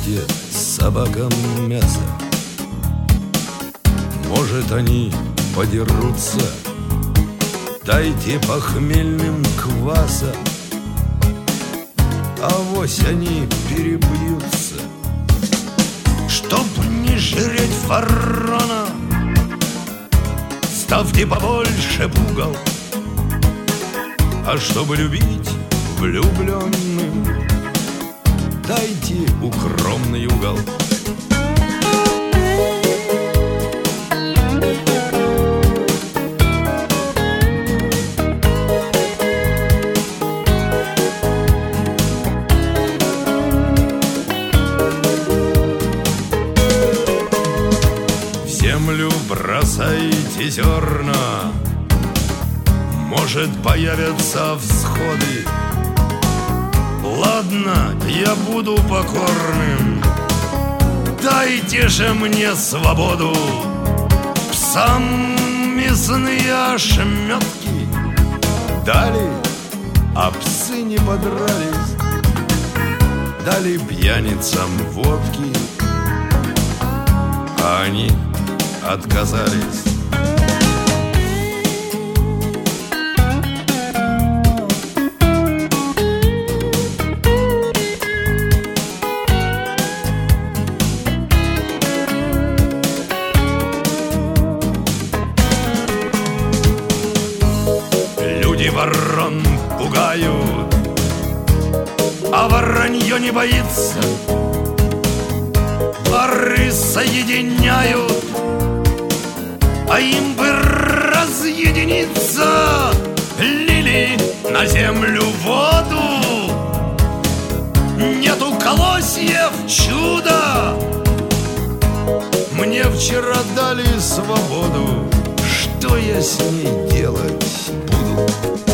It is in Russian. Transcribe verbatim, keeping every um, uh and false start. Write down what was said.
дайте собакам мясо. Может, они подерутся. Дайте похмельным кваса. Авось они перебьются. Чтоб не жреть фаррона, ставьте побольше пугал. А чтобы любить влюбленным, дайте укромный угол. В землю бросайте зерна, может, появятся всходы. Ладно, я буду покорным, дайте же мне свободу. Псам мясные ошметки дали, а псы не подрались. Дали пьяницам водки, а они отказались. Ворон пугают, а воронье не боится. Пары соединяют, а им бы разъединиться. Лили на землю воду, нету колосьев чуда. Мне вчера дали свободу, что я с ней делать буду?